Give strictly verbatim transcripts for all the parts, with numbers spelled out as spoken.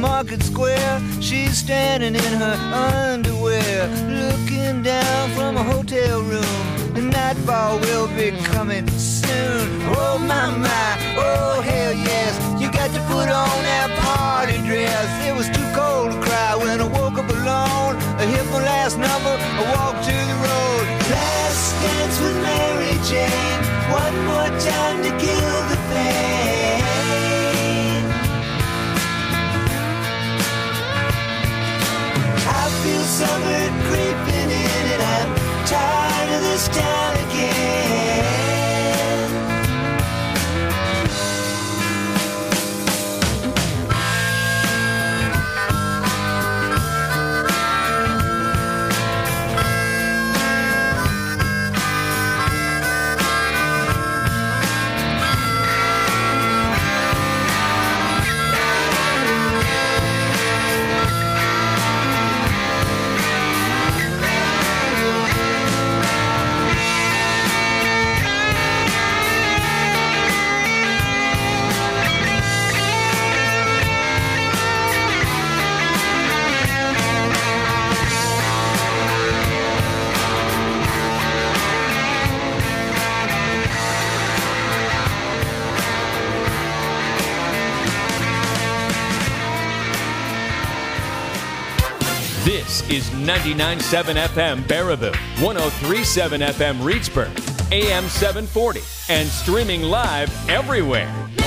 Market Square. She's standing in her underwear, looking down from a hotel room. The nightfall will be coming soon. Oh my my, oh hell yes, you got to put on that party dress. It was too cold to cry when I woke up alone. I hit my last number, I walked to the road. Last dance with Mary Jane, one more time to kill the pain. I feel summer creeping in and I'm tired of this town again. This is ninety-nine point seven F M Baraboo, one oh three point seven F M Reedsburg, A M seven forty, and streaming live everywhere.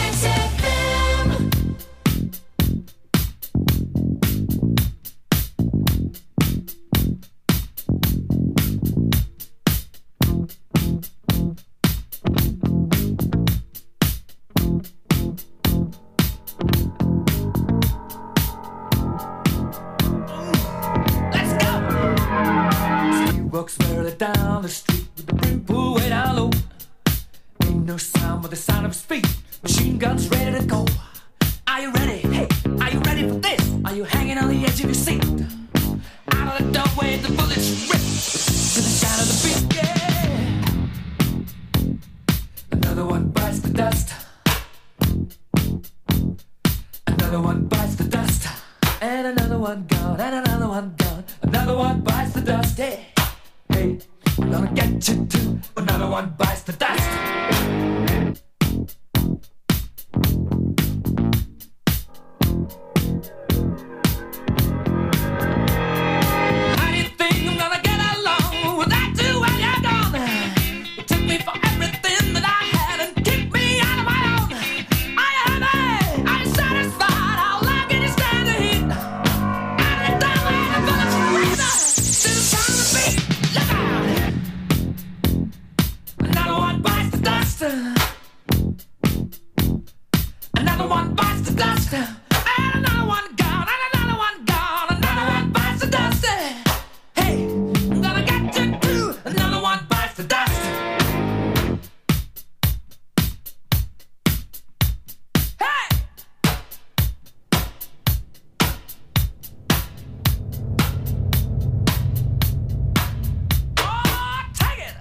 Down the street with the brim pull way down low. Ain't no sound but the sound of his feet. Machine guns ready to go. Are you ready? Hey, are you ready for this? Are you hanging on the edge of your seat? Out of the doorway, the bullets rip to the sound of the beat. Yeah. Another one bites the dust. Another one bites the dust. And another one gone. And another one gone. Another one bites the dust. Yeah. Hey, I'm gonna get you too. Another one bites the dust. How do you think I'm gonna get along without you when you're gone? You took me for everything that I had and kicked me out of my own. Are you happy? Are you satisfied? How long can you stand the heat? Out of the doorway, the bullets rip to the sound of the beat. Another one bites the dust. Another one bites the dust. And another one gone. And another one gone. Another one bites the dust. Hey, I'm gonna get you too. Another one bites the dust. Hey! Oh, take it!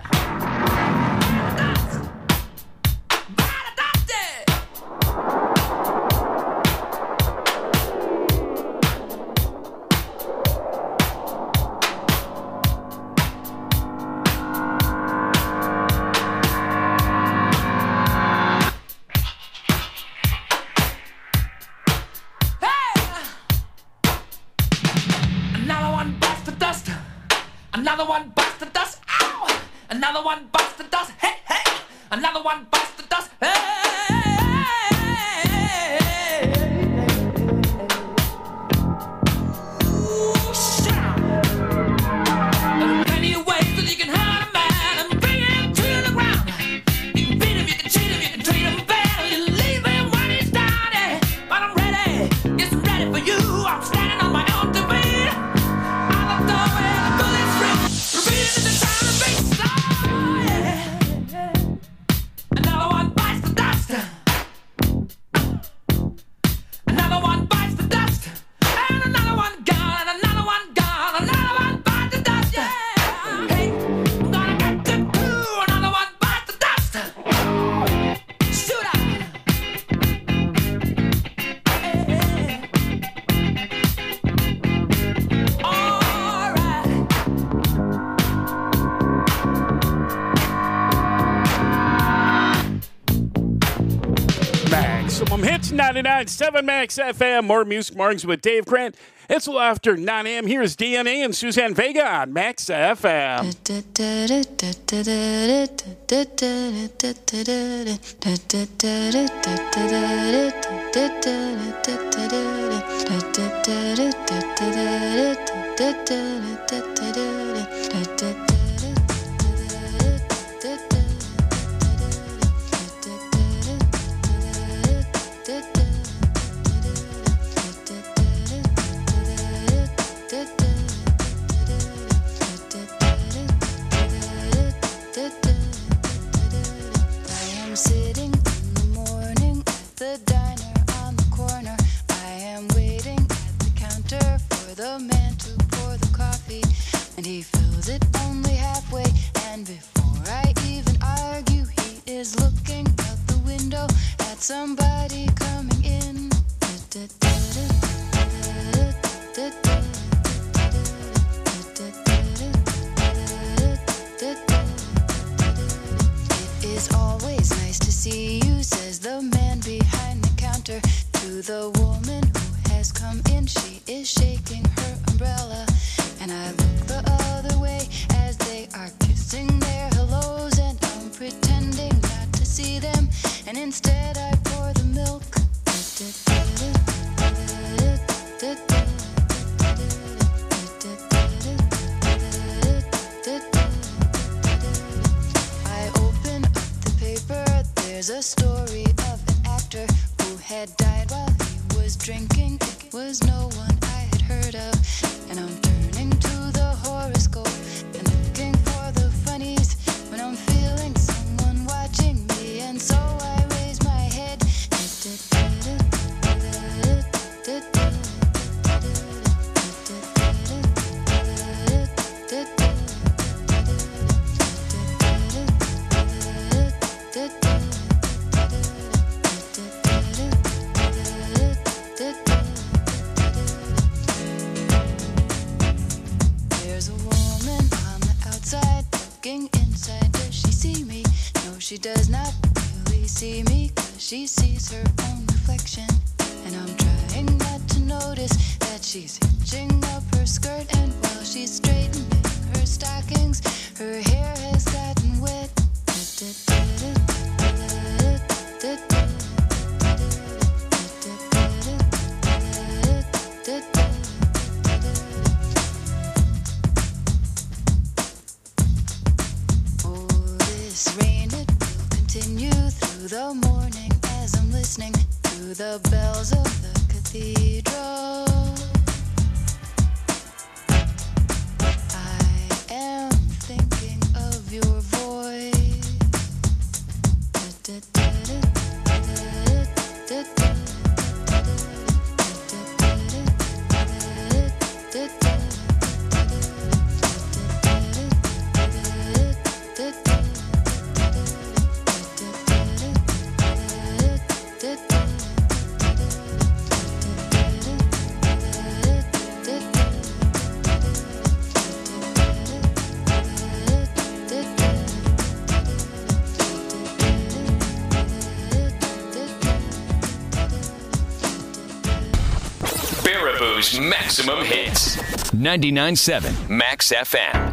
Another one bites the dust. Ow! Another one bites the dust. Hey, hey! Another one bites the dust. Hey! Ooh, shout! There are plenty of ways that you can hurt a man and bring him to the ground. You can beat him, you can cheat him, you can treat him bad, or you leave him when he's down. Yeah. But I'm ready, yes, I'm ready for you. I'm standing on my own to beat. Out of the way, the bullets rip, repeating the sound of beats. Oh, yeah. Another one bites the dust. Maximum Hits, ninety-nine point seven Max F M. More Music Mornings with Dave Grant. It's a little after nine a.m. Here's D N A and Suzanne Vega on Max F M. Sitting in the morning at the diner on the corner. I am waiting at the counter for the man to pour the coffee, and he fills it only halfway. And before I even argue, he is looking out the window at somebody coming in. It is always nice to see you, says the man behind the counter to the woman who has come in. She is shaking her umbrella, and I look the other way as they are kissing their hellos, and I'm pretending not to see them, and instead I pour the milk. I open up the paper, there's a story of an actor who had died while he was drinking. It was no one I had heard of, and I'm turning to the horoscope and looking for the funnies when I'm feeling someone watching me, and so I raise my head. There's a woman on the outside looking inside. Does she see me? No, she does not really see me, 'cause she sees her own reflection. And I'm trying not to notice that she's hitching up her skirt, and while she's straightening her stockings, her hair has gotten wet. Oh, this rain, it will continue through the morning as I'm listening to the bells of the cathedral. I am thinking of your voice. Baraboo's Maximum Hits. ninety-nine point seven Max F M.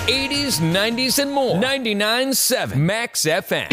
eighties, nineties, and more. ninety-nine point seven Max F M.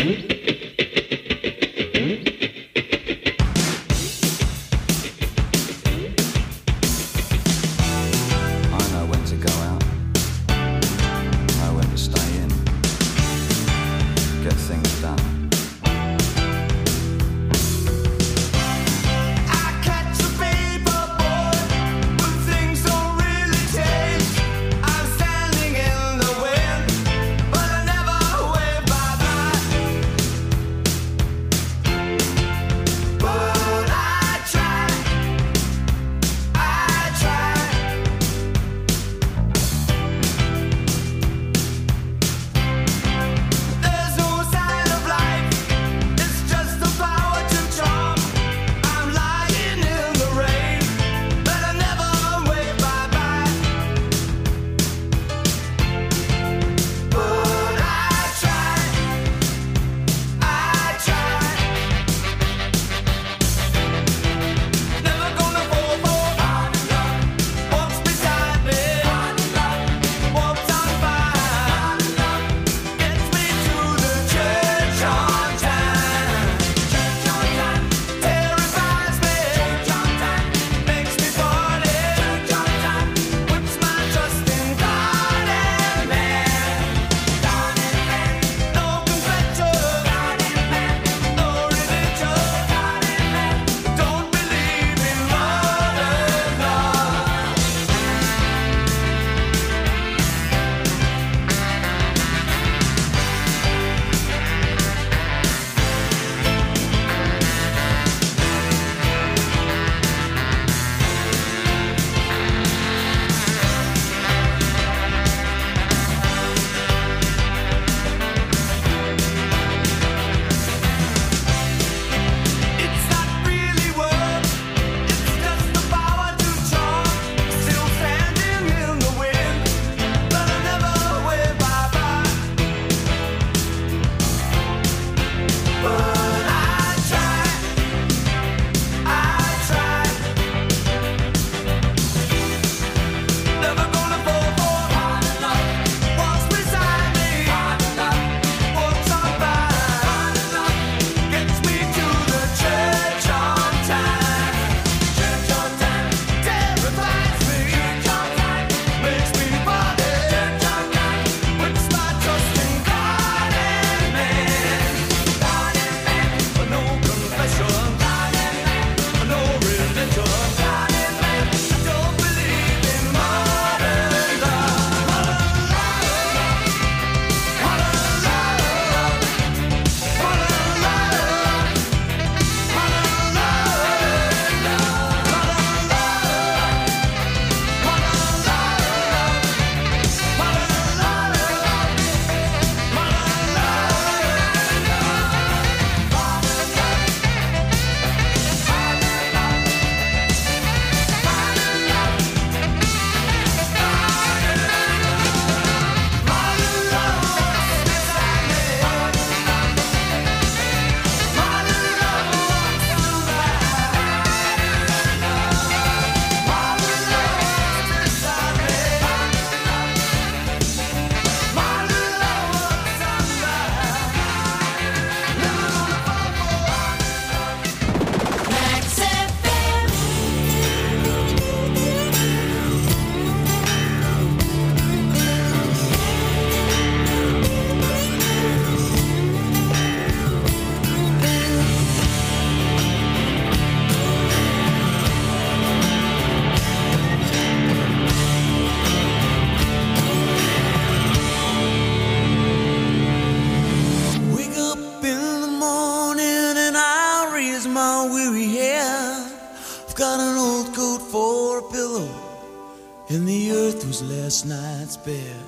and the earth was last night's bed.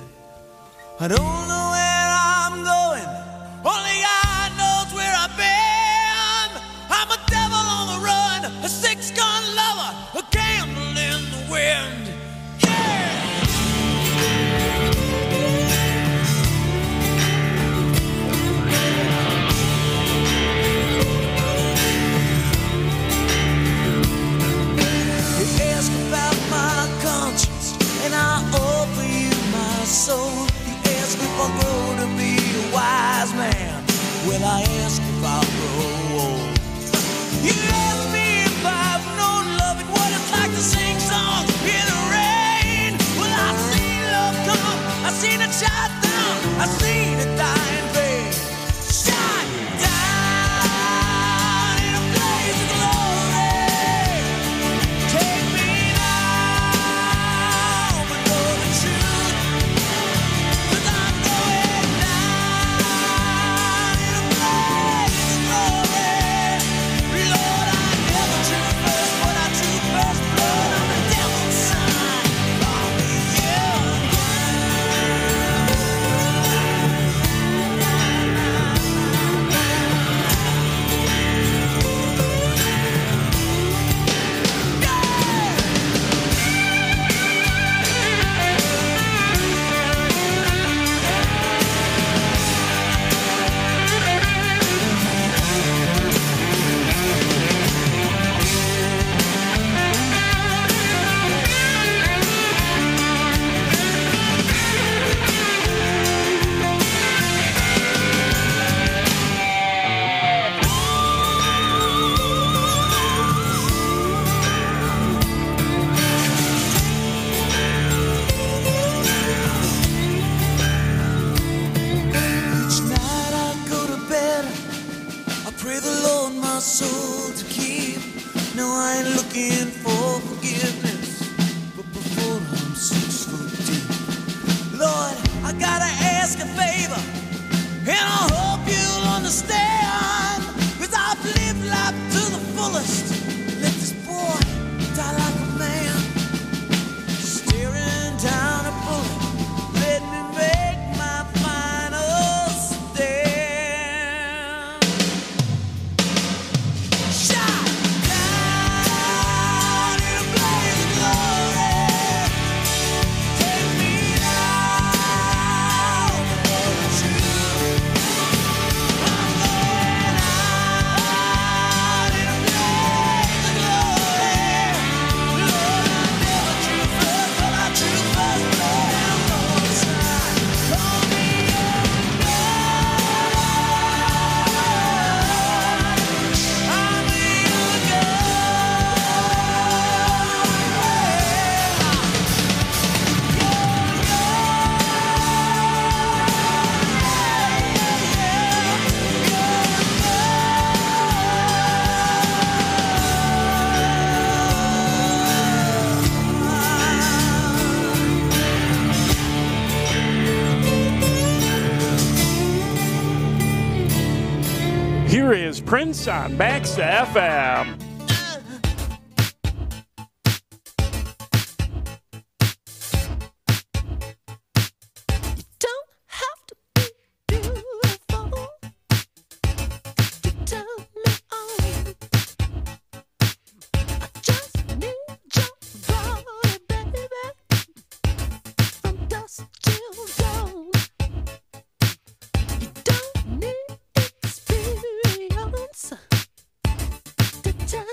I don't know where I'm going, only God knows where I've been. I'm a devil on the run, a six-gun lover, a candle in the wind. And I offer you my soul. You I grow to be a wise man, will I ask if I'll grow old? You ask me if I've known love and what it's like to sing songs in the rain. Well, I've seen love come, I've seen it shine down, I've seen it die in vain. Shine down in a blaze of glory. Take me now, but know the truth, 'cause I'm going down in a blaze of glory. Lord, I never drew first, but I drew first blood on the devil's side. Call me young. Each night I go to bed, I pray the Lord my soul to keep. No, I ain't looking for forgiveness, but before I'm six foot deep. Lord, I gotta ask a favor, and I hope you'll understand, 'cause I've lived life to the fullest. Let this boy die like a man, staring down a bullet. Let me make my final stand. Shine down in a blaze of glory. Take me now, for the truth. I'm going out in a blaze of glory. Lord, I never drew first, but I drew first blood on the side. Call me young God. I'm a young Here is Prince on Max F M. Don't have to be beautiful to turn me on. I just need your body, baby, from dusk till dawn. You don't need experience to turn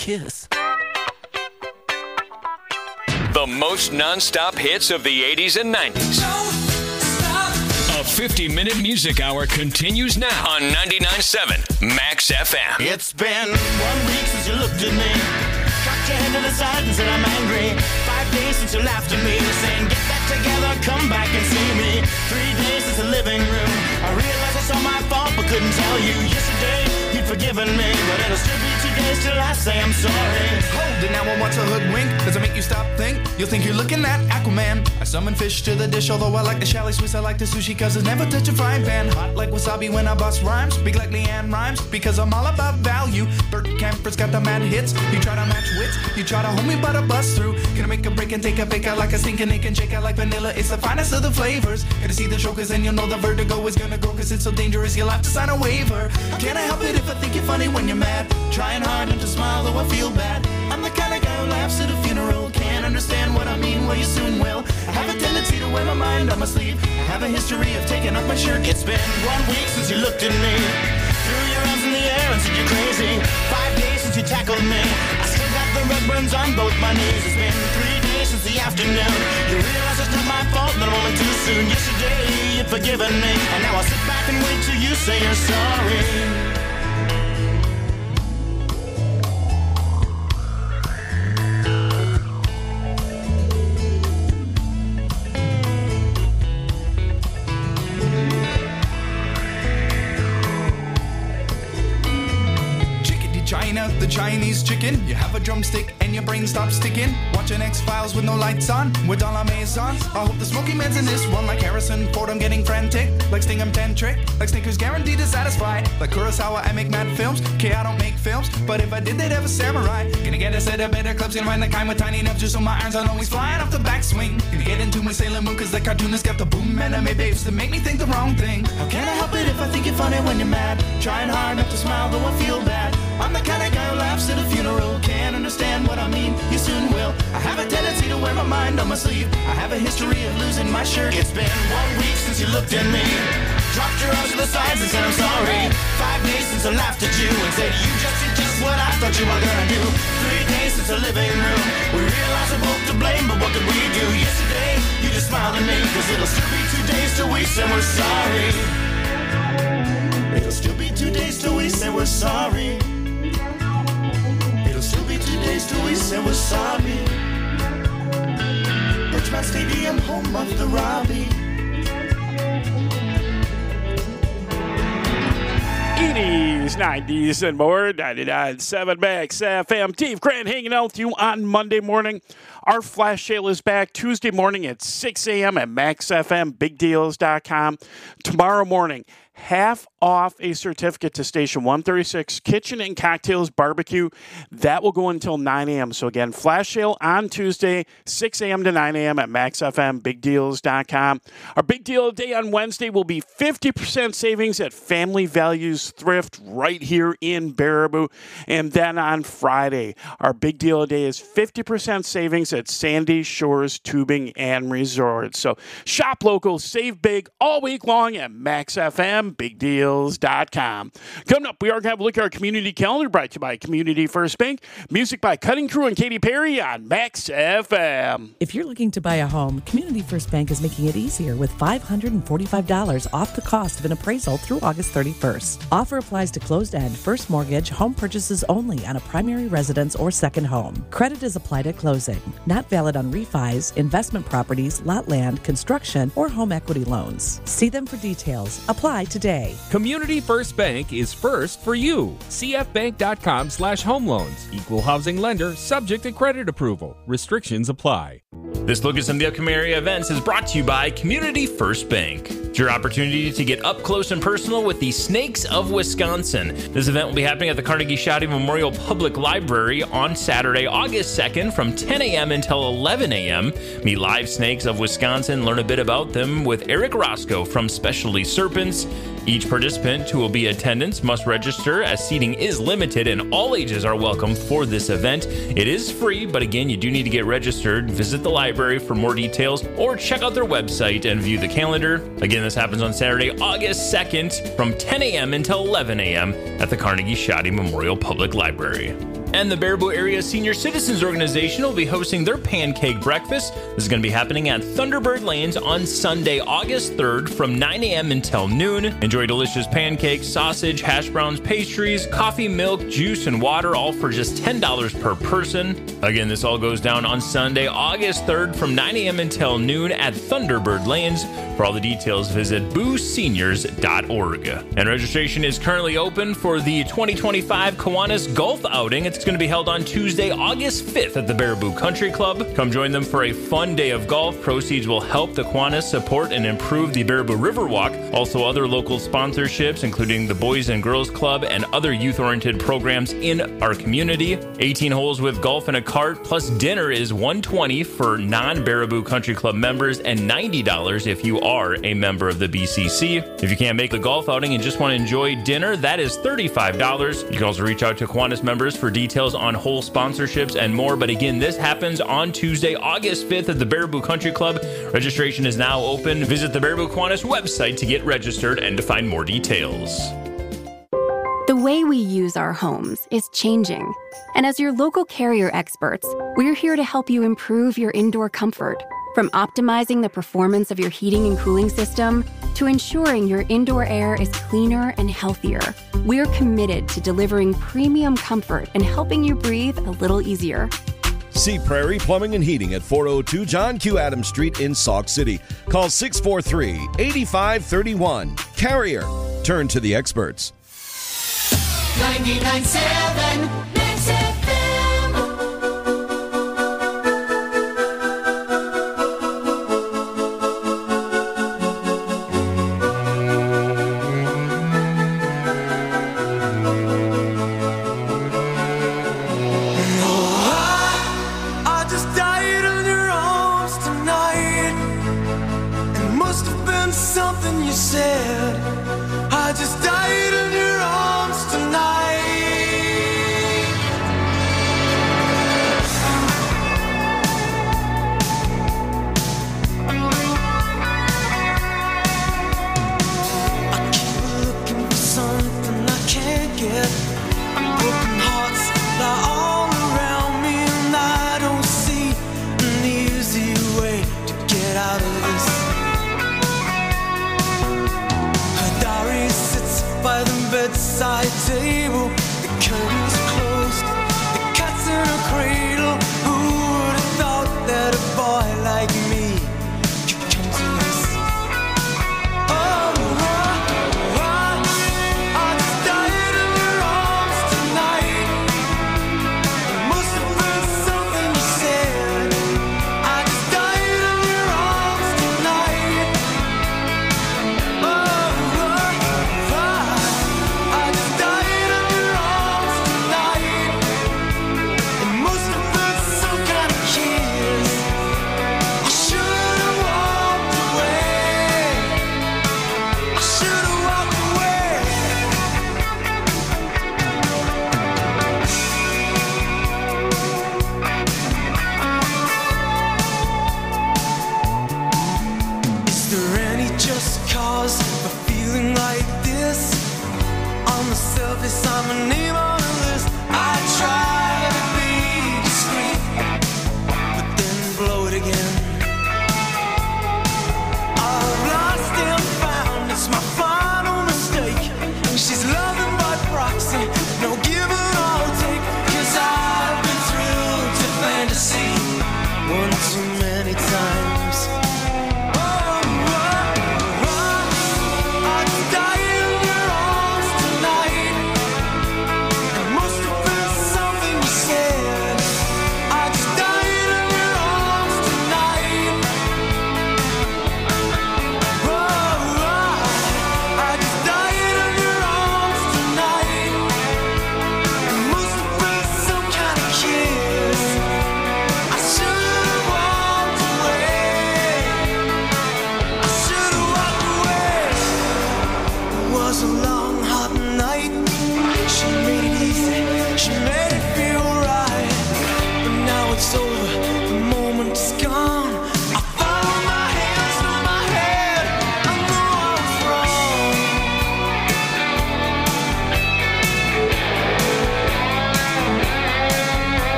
kiss. The most non-stop hits of the eighties and nineties. A fifty-minute music hour continues now on ninety-nine point seven Max F M. It's been one week since you looked at me, cocked your head to the side and said I'm angry. Five days since you laughed at me, saying get back together, come back and see me. Three days since the living room, I realized it's all my fault but couldn't tell you. Yesterday you'd forgiven me, but it'll still be two days till I say I'm sorry. Hold it now, I want to hoodwink. Does it make you stop think? You'll think you're looking at Aquaman. I summon fish to the dish, although I like the chalet Swiss, I like the sushi cause it's never touch a frying pan. Hot like wasabi when I bust rhymes, big like Leanne rhymes, because I'm all about value. Bert Camper's got the mad hits. You try to match wits, you try to hold me but I bust through. Can I make a break and take a bake out like a stinking egg and shake out like vanilla? It's the finest of the flavors. Gotta see the show cause then you'll know the vertigo is gonna go cause it's so dangerous you'll have to sign a waiver. Can I help it if I think you're funny when you're mad? Trying hard not to smile though I feel bad. I'm the kind of guy who laughs at a funeral. Can't understand what I mean, well you soon will. I have a tendency to wear my mind on my sleeve. I have a history of taking off my shirt. It's been one week since you looked at me, threw your arms in the air and said you're crazy. Five days since you tackled me, I still got the red burns on both my knees. It's been three days since the afternoon, you realize it's not my fault but I'm only too soon. Yesterday you'd forgiven me, and now I'll sit back and wait till you say you're sorry. China, the Chinese chicken. You have a drumstick and your brain stops sticking. Watching X-Files with no lights on, with all our maison. I hope the Smoky Man's in this one, like Harrison Ford. I'm getting frantic, like Sting I'm tantric, like Snickers guaranteed to satisfy. Like Kurosawa, I make mad films. Okay, I don't make films, but if I did, they'd have a samurai. Gonna get a set of better clubs, gonna find the kind with tiny enough just so my irons aren't always flying off the backswing. Gonna get into my Sailor Moon, cause the cartoonist got the boom anime babes to make me think the wrong thing. How can I help it if I think you're funny when you're mad? Trying hard not to smile, though I feel bad. I'm the kind of guy who laughs at a funeral. Can't understand what I mean, you soon will. I have a tendency to wear my mind on my sleeve. I have a history of losing my shirt. It's been one week since you looked at me, dropped your arms to the sides and said I'm sorry. Five days since I laughed at you and said you just did just what I thought you were gonna do. Three days since the living room, we realized we're both to blame, but what could we do? Yesterday, you just smiled at me, cause it'll still be two days till we say we're sorry. It'll still be two days till we say we're sorry. It'll still be two days till we say we're sorry. Birchmount Stadium, home of the Robbie. eighties, nineties, and more. ninety-nine point seven Max F M. Dave Grant hanging out with you on Monday morning. Our flash sale is back Tuesday morning at six a.m. at max f m big deals dot com. Tomorrow morning, half off a certificate to Station one thirty-six Kitchen and Cocktails Barbecue. That will go until nine a.m. So again, flash sale on Tuesday, six a.m. to nine a.m. at max f m big deals dot com. Our big deal of the day on Wednesday will be fifty percent savings at Family Values Thrift right here in Baraboo. And then on Friday, our big deal of the day is fifty percent savings at Sandy Shores Tubing and Resort. So shop local, save big all week long at max f m big deals dot com. Coming up, we are going to have a look at our community calendar brought to you by Community First Bank. Music by Cutting Crew and Katy Perry on Max F M. If you're looking to buy a home, Community First Bank is making it easier with five hundred forty-five dollars off the cost of an appraisal through August thirty-first. Offer applies to closed-end, first mortgage, home purchases only on a primary residence or second home. Credit is applied at closing. Not valid on refis, investment properties, lot land, construction, or home equity loans. See them for details. Apply today. Community First Bank is first for you. c f bank dot com slash home loans. Equal housing lender, subject to credit approval. Restrictions apply. This look at some of the upcoming area events is brought to you by Community First Bank. It's your opportunity to get up close and personal with the Snakes of Wisconsin. This event will be happening at the Carnegie Shaddy Memorial Public Library on Saturday, August second from ten a.m. until eleven a.m. Meet live Snakes of Wisconsin, learn a bit about them with Eric Roscoe from Specialty Serpents. Each participant who will be in attendance must register as seating is limited and all ages are welcome for this event. It is free, but again, you do need to get registered. Visit the library for more details or check out their website and view the calendar. Again, this happens on Saturday, August second from ten a.m. until eleven a.m. at the Carnegie Shaddy Memorial Public Library. And the Baraboo Area Senior Citizens Organization will be hosting their pancake breakfast. This is going to be happening at Thunderbird Lanes on Sunday, August third from nine a.m. until noon. Enjoy delicious pancakes, sausage, hash browns, pastries, coffee, milk, juice, and water, all for just ten dollars per person. Again, this all goes down on Sunday, August third from nine a.m. until noon at Thunderbird Lanes. For all the details, visit boo seniors dot org. And registration is currently open for the twenty twenty-five Kiwanis Golf Outing. It's going to be held on Tuesday, August fifth at the Baraboo Country Club. Come join them for a fun day of golf. Proceeds will help the Kiwanis support and improve the Baraboo Riverwalk. Also, other local sponsorships, including the Boys and Girls Club and other youth-oriented programs in our community. eighteen holes with golf and a cart, plus dinner is one hundred twenty dollars for non-Baraboo Country Club members and ninety dollars if you are a member of the B C C. If you can't make the golf outing and just want to enjoy dinner, that is thirty-five dollars. You can also reach out to Kiwanis members for details on whole sponsorships and more. But again, this happens on Tuesday, August fifth at the Baraboo Country Club. Registration is now open. Visit the Baraboo Kiwanis website to get registered and to find more details. The way we use our homes is changing. And as your local Carrier experts, we're here to help you improve your indoor comfort. From optimizing the performance of your heating and cooling system to ensuring your indoor air is cleaner and healthier, we're committed to delivering premium comfort and helping you breathe a little easier. See Prairie Plumbing and Heating at four oh two John Q. Adams Street in Sauk City. Call six four three, eight five three one. Carrier. Turn to the experts. ninety-nine point seven Max F M. I just died in your arms tonight. It must have been something you said. I just died in your arms tonight.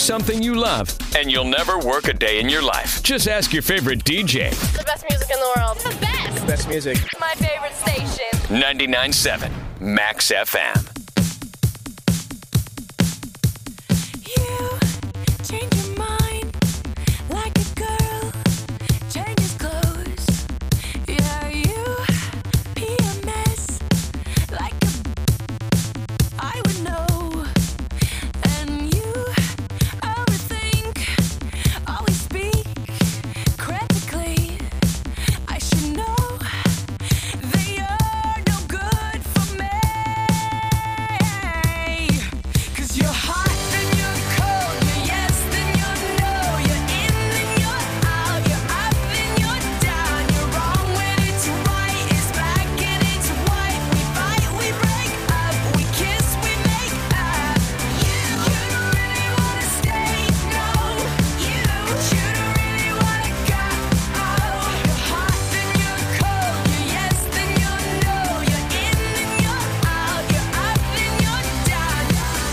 something you love, and you'll never work a day in your life. Just ask your favorite D J. The best music in the world. The best. Best music. My favorite station. ninety-nine point seven Max F M. Change your mind like a girl changes clothes. Yeah, you be a mess like a I would know. And you overthink, always speak critically. I should know that you're no good for me. 'Cause you're hot and you're cold. You're yes, then you're no. You're in, then you're out. You're up, then you're down. You're wrong when it's right. It's black and it's white. We fight, we break up. We kiss, we make up. You, you don't really wanna stay, no. You, you don't really wanna go. Oh, you're hot, then you're cold. You're yes, then you're no. You're in, then you're out. You're up, then you're down.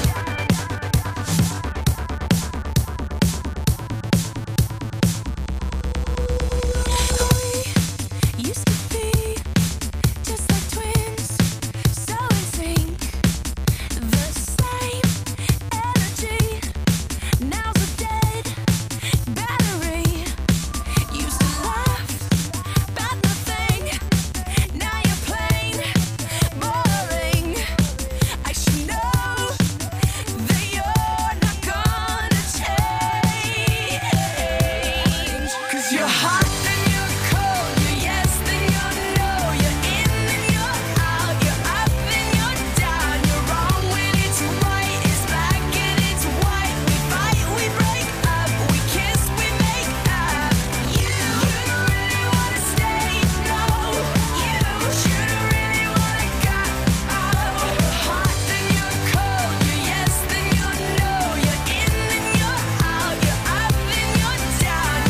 We used to be just like twins, so in sync. The same energy. Now's a dead battery. Used to laugh about nothing. Now you're plain boring. I should know that you're not gonna change. 'Cause you're hot, then you're cold. You're yes, then you're no. You're in, then you're out. You're up, then you're down. You're wrong when it's right. It's black and it's white. We fight, we break up. We kiss, we make up. You, you don't really wanna stay, no. You, you don't really wanna go. Oh, you're hot, then you're cold. You're yes, then you're no. You're in, then you're out. You're up, then you're down.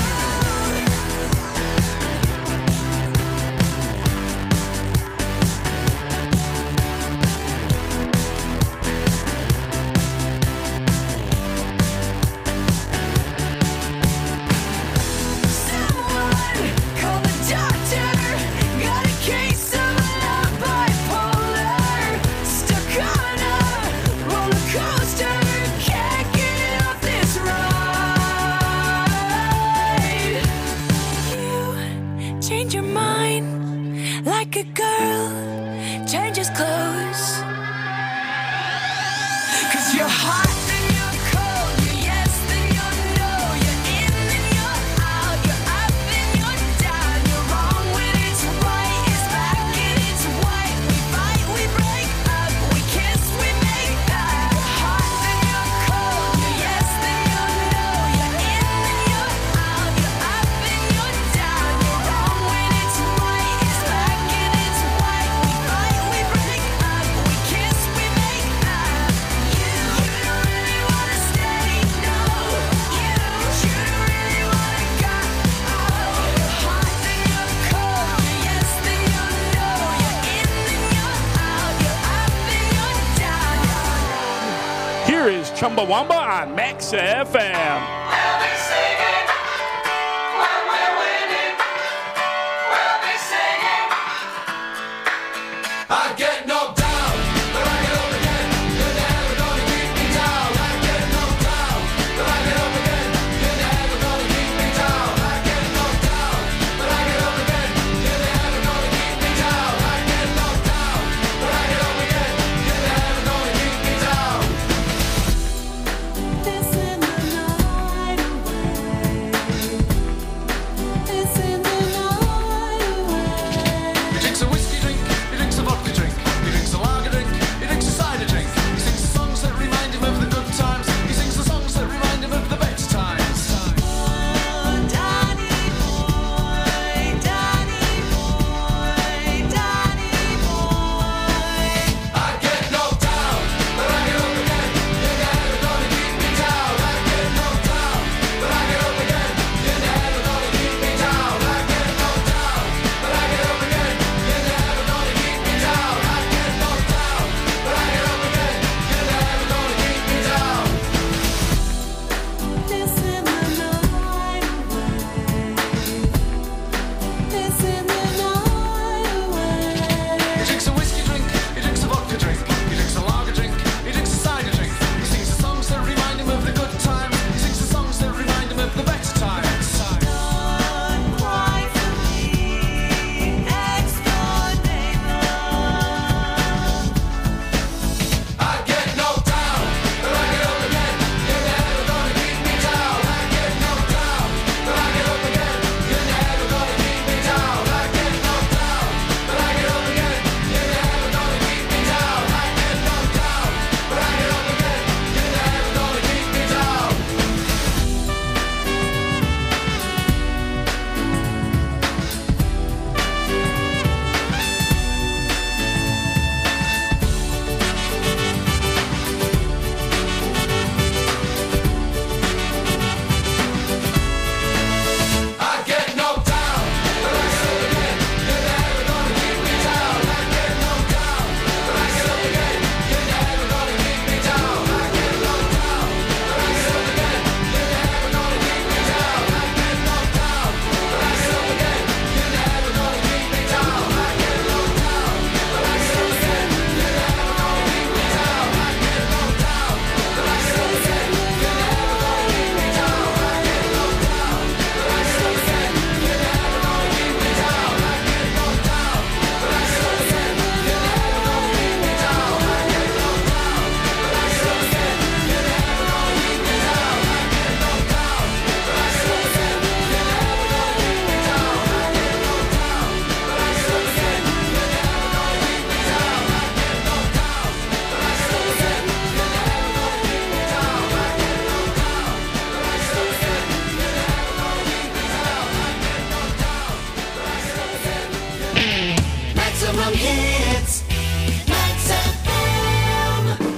Someone call the doctor. Got a case of love bipolar. Stuck on a roller coaster. Can't get off this ride. You change your mind like a girl changes clothes. 'Cause you're hot, then you're cold. You're yes, then you're no. You're in, then you're out. You're up, then you're down. You're wrong when it's right. It's black and it's white. We fight, we break up. We kiss, we make up. You're hot, then you're cold. You're yes, then you're no. You're in, then you're out. You're up, then you're down. You're wrong when it's right. It's black and it's white. We fight, we break up. We kiss, we make up. You, you don't really wanna stay, no. You, you don't really wanna go. Oh, you're hot, then you're cold. You're yes, then you're no. You're in, then you're out. You're up, then you're down. Here is Chumbawamba on Max F M. I get knocked down, but I get up again. You're never gonna keep me down. I get knocked down, but I get up again. You're never gonna keep me down. I get knocked down, but I get up again. You're never gonna keep me down. I get knocked down, but I get up again. You're never gonna keep me down. This in the night. some hits. Max F M.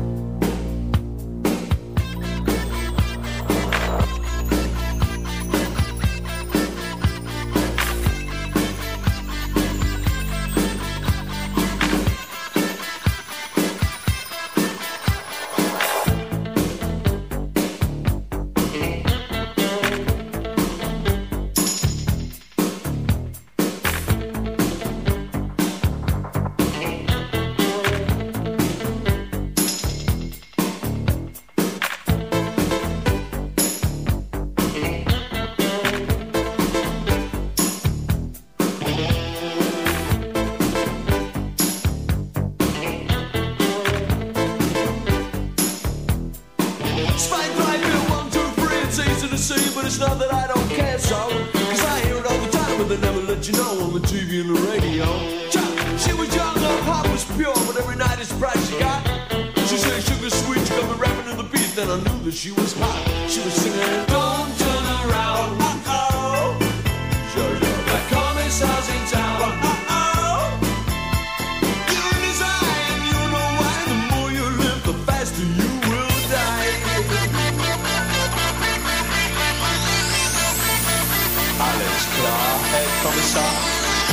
Spike right here, one, two, three, it's easy to see, but it's not that I don't care so. Cause I hear it all the time, but they never let you know on the T V and the radio. She was young, her heart was pure, but every night it's price she got. She said sugar sweet, she got me rapping to the beat, then I knew that she was hot. She was singing, don't turn around, uh-oh. That commissar's in town, uh-oh. You're in his eye, and you know why. The more you live, the faster you will die. Alles klar, Herr Kommissar.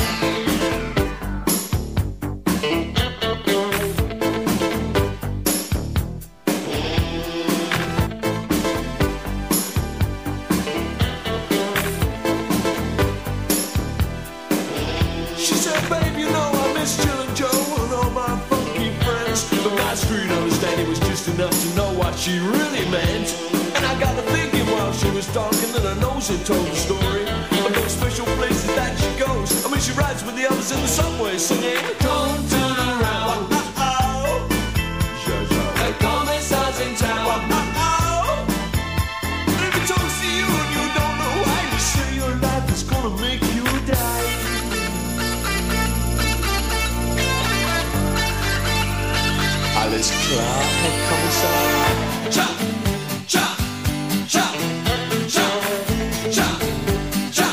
She said, babe, you know I miss Jill and Joe and all my funky friends. But my street understanding was just enough to know what she really meant. And I got to thinking while she was talking that her nose had told the story of those special places that she goes. I mean, she rides with the others in the subway singing, don't turn around, uh-oh. That commissar's in town, uh-oh. And if it talks to you and you don't know why, you say your life is gonna make you die. Alles klar, Herr Kommissar. Cha, cha, cha, cha, cha, cha.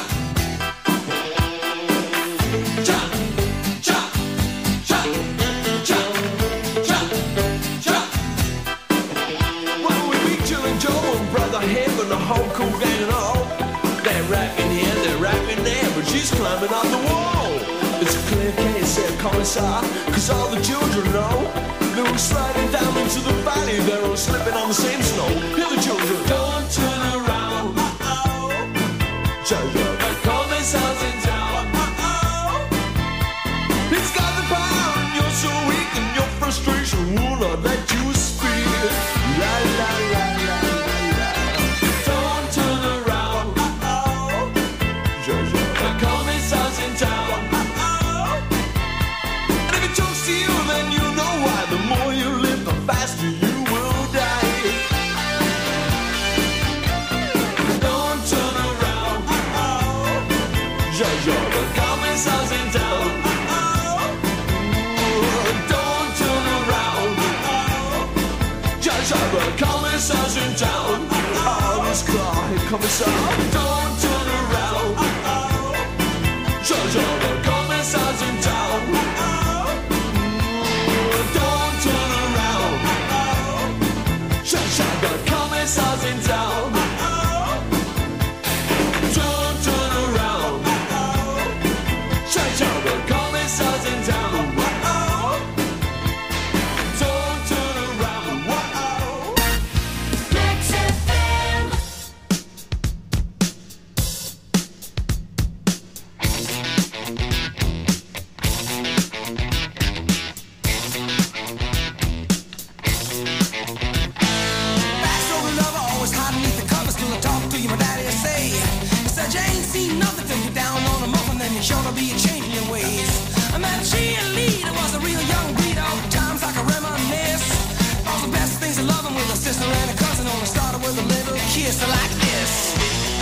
Cha, cha, cha, cha, cha, cha. Well, we meet Jill and Joe and Brother Hip and the whole cool gang and all. They're rapping here, they're rapping there, but she's climbing up the wall. It's a clear case, Herr Kommissar, cause all the children know. They were sliding down into the valley, they were slipping on the same snow. Hear the children, don't turn around, uh-oh. The commissar's in town, uh-oh. He's got the power and you're so weak and your frustration will not let you speak. La la la la la la. Don't turn around, uh-oh. The commissar's in town, uh-oh. And if it talks to you, then you know why. The more you live, the faster you will die. Don't turn around, uh-oh. Jojo, the commissar's in town, uh-oh. Don't turn around, uh-oh. Jojo, the commissar's in town, uh-oh. Alles klar, Herr Kommissar. Don't turn around, uh-oh. Jojo, the commissar's in town, uh-oh. Don't turn around, uh-oh. Shut the commissar's in town, uh-oh. Don't turn around, uh-oh. Shut the commissar's in town, uh-oh. Don't turn around, uh-oh. Max F M. Backstory lover, always hiding beneath the covers till I talk to you, my daddy will say. He said you ain't seen nothing till you're down on a muffin, then you're sure to be a change in your ways. I met a cheerleader, was a real young breed, all the times I can reminisce. All the best things of loving with a sister and a cousin, only started with a little kiss like this.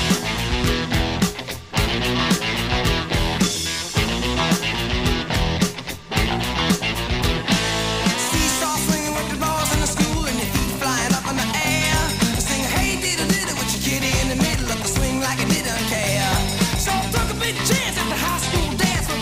Seesaw swinging with the balls in the school and your feet flying up in the air. Sing hey diddle diddle with your kitty in the middle of the swing like you didn't care. So I took a big chance at the high school dance with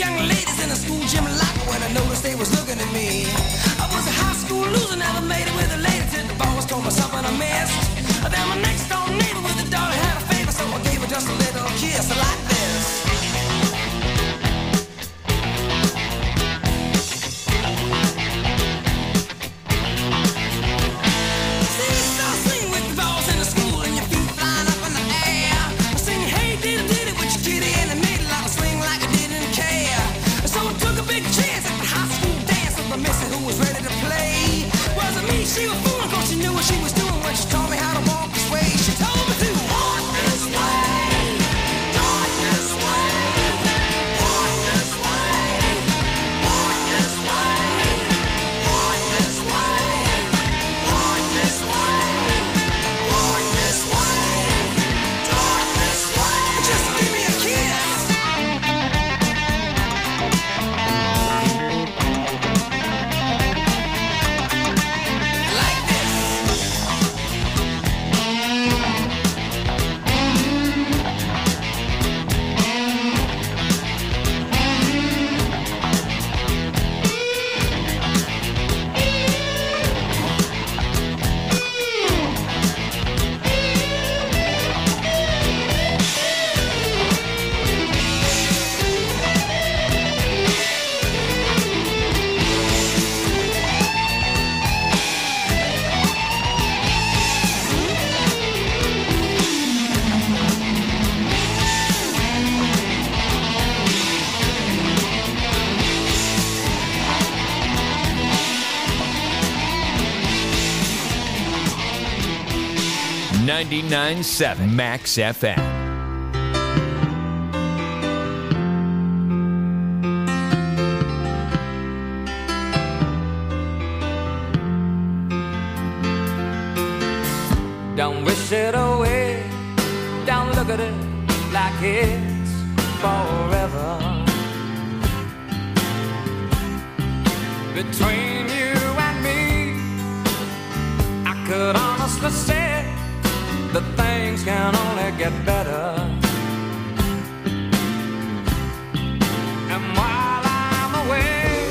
young ladies in a school gym locker when I noticed they was looking at me. I was a high school loser, never made it with a lady till the boss told me something I missed. Then my next door neighbor with a daughter had a favor, so I gave her just a little kiss like this. She was fooling 'cause she knew what she was doing when she taught me how to walk this way. She told me to walk this way, walk this way, walk this way, walk this way, walk this way, walk this way, walk this way, walk this way. Just give me a kiss. ninety-nine point seven Max F M. Don't wish it away, don't look at it like it's forever. Between you and me, I could honestly say that things can only get better. And while I'm away,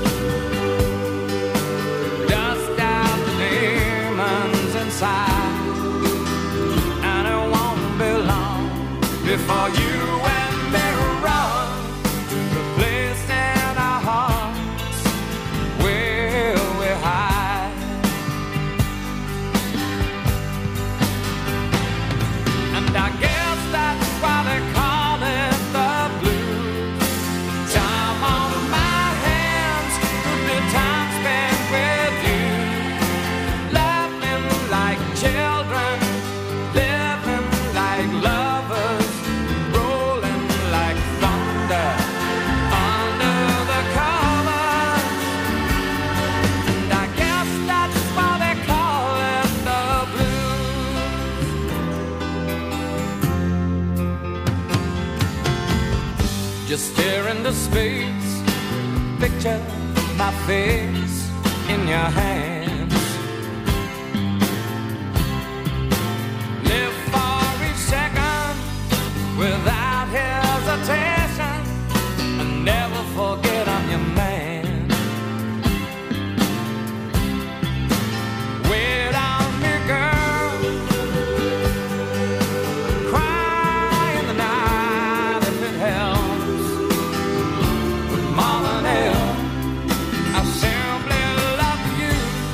dust out the demons inside, and it won't be long before you and me run to the place in our hearts where we hide. And I guess that's why they call it the blues. Time on my hands, good time spent with you, laughing like children, living like lovers, rolling like thunder under the covers. And I guess that's why they call it the blues. Just stare into space, picture my face in your hands. Live for each second without hesitation, and never forget I'm your man. Wait on me, girl, cry in the night if it helps. But more than ever, I simply love you.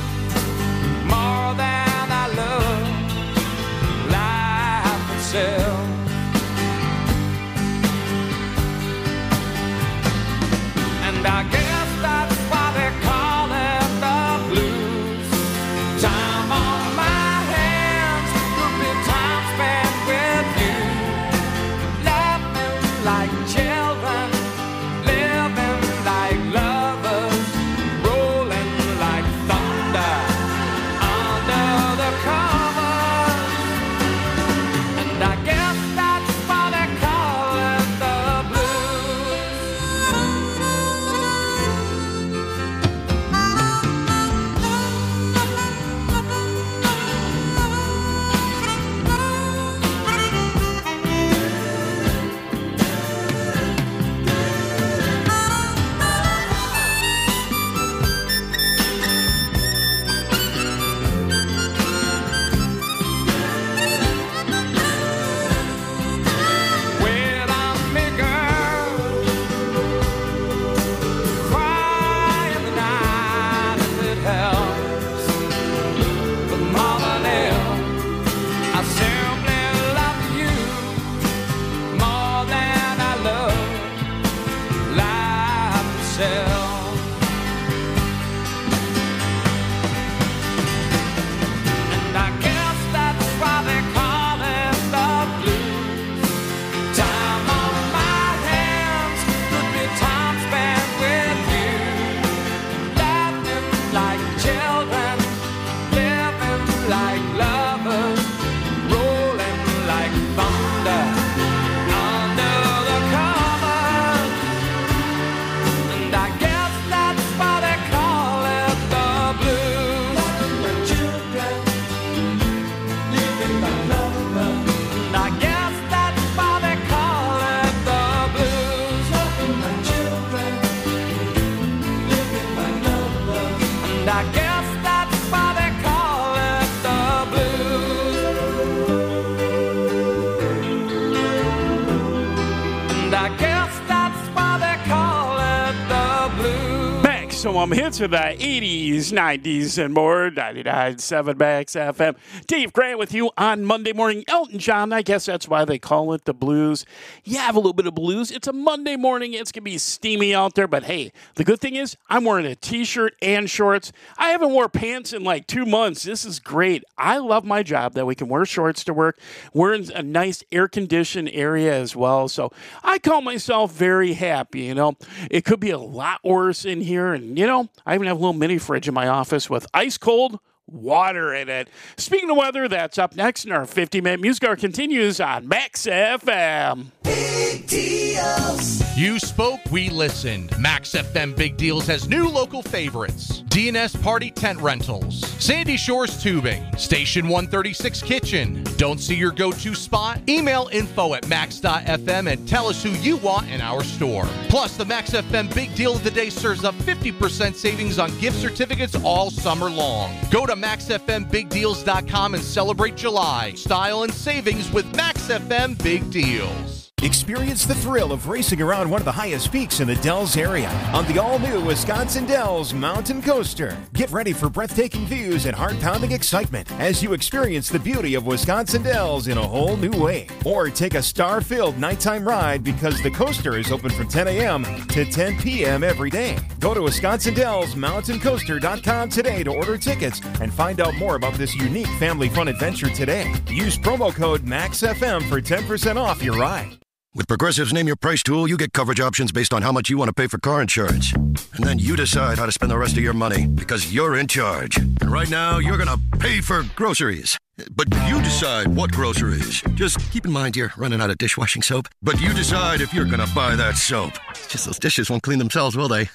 Maximum hits of the eighties, nineties, and more. ninety-nine point seven Max F M. Dave Grant with you on Monday morning. Elton John, I guess that's why they call it the blues. You have a little bit of blues. It's a Monday morning. It's going to be steamy out there. But hey, the good thing is I'm wearing a t-shirt and shorts. I haven't worn pants in like two months. This is great. I love my job that we can wear shorts to work. We're in a nice air-conditioned area as well. So I call myself very happy, you know. It could be a lot worse in here. And, you know, I even have a little mini fridge in my office with ice-cold water in it. Speaking of weather, that's up next in our fifty-minute music hour continues on Max F M. Big deals. You spoke, we listened. Max F M Big Deals has new local favorites. D and S Party Tent Rentals, Sandy Shores Tubing, Station one thirty-six Kitchen. Don't see your go-to spot? Email info at max dot f m and tell us who you want in our store. Plus, the Max F M Big Deal of the Day serves up fifty percent savings on gift certificates all summer long. Go to max f m big deals dot com and celebrate July, style, and savings with Max F M Big Deals. Experience the thrill of racing around one of the highest peaks in the Dells area on the all-new Wisconsin Dells Mountain Coaster. Get ready for breathtaking views and heart-pounding excitement as you experience the beauty of Wisconsin Dells in a whole new way. Or take a star-filled nighttime ride because the coaster is open from ten a.m. to ten p.m. every day. Go to wisconsin dells mountain coaster dot com today to order tickets and find out more about this unique family fun adventure today. Use promo code max f m for ten percent off your ride. With Progressive's Name Your Price tool, you get coverage options based on how much you want to pay for car insurance. And then you decide how to spend the rest of your money because you're in charge. And right now, you're going to pay for groceries. But you decide what groceries. Just keep in mind you're running out of dishwashing soap. But you decide if you're going to buy that soap. Just those dishes won't clean themselves, will they?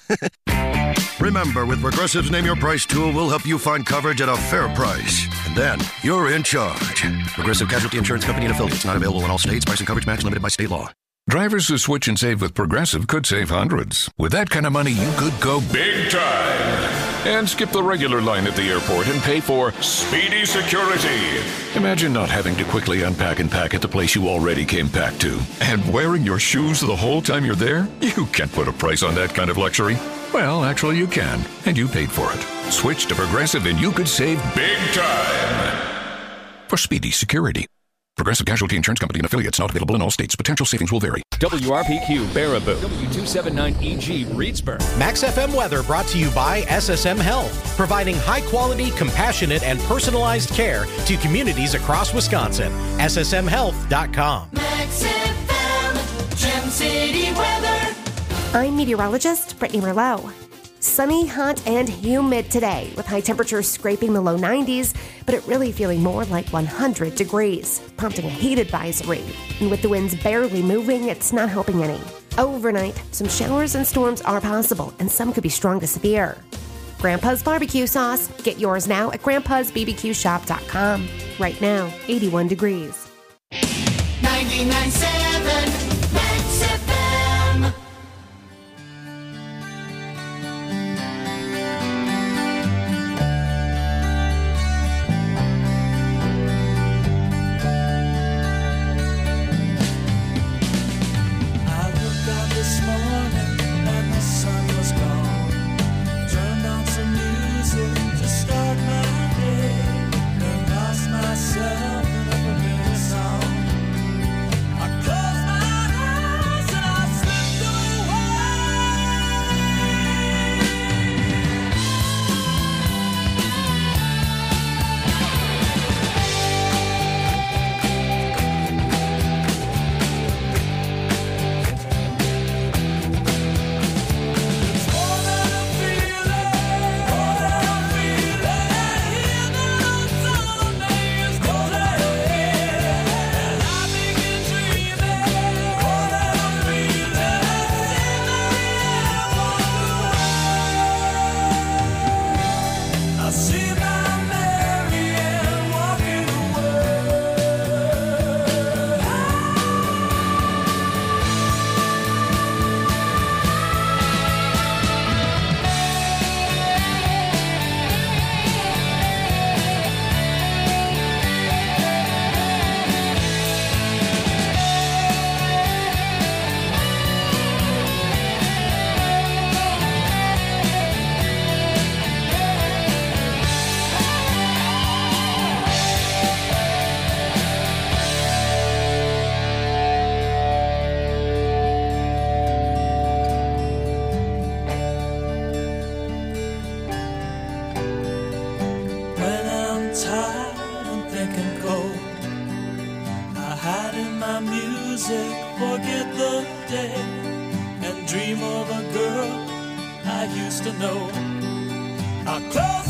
Remember, with Progressive's Name Your Price tool, we'll help you find coverage at a fair price. And then you're in charge. Progressive Casualty Insurance Company and affiliates. Not available in all states. Price and coverage match limited by state law. Drivers who switch and save with Progressive could save hundreds. With that kind of money, you could go big time and skip the regular line at the airport and pay for Speedy Security. Imagine not having to quickly unpack and pack at the place you already came packed to. And wearing your shoes the whole time you're there? You can't put a price on that kind of luxury. Well, actually you can, and you paid for it. Switch to Progressive and you could save big time for Speedy Security. Progressive Casualty Insurance Company and affiliates, not available in all states. Potential savings will vary. W R P Q Baraboo, W two seventy-nine E G Reedsburg. Max F M weather brought to you by S S M Health, providing high-quality, compassionate, and personalized care to communities across Wisconsin. S S M health dot com. Max F M, Gem City weather. I'm meteorologist Brittany Merlot. Sunny, hot, and humid today, with high temperatures scraping the low nineties, but it really feeling more like one hundred degrees, prompting a heat advisory. And with the winds barely moving, it's not helping any. Overnight, some showers and storms are possible, and some could be strong to severe. Grandpa's barbecue sauce. Get yours now at grandpas b b q shop dot com. Right now, eighty-one degrees. ninety-nine point seven Max F M. Myself in a familiar song. I in my music, forget the day, and dream of a girl I used to know. I'll close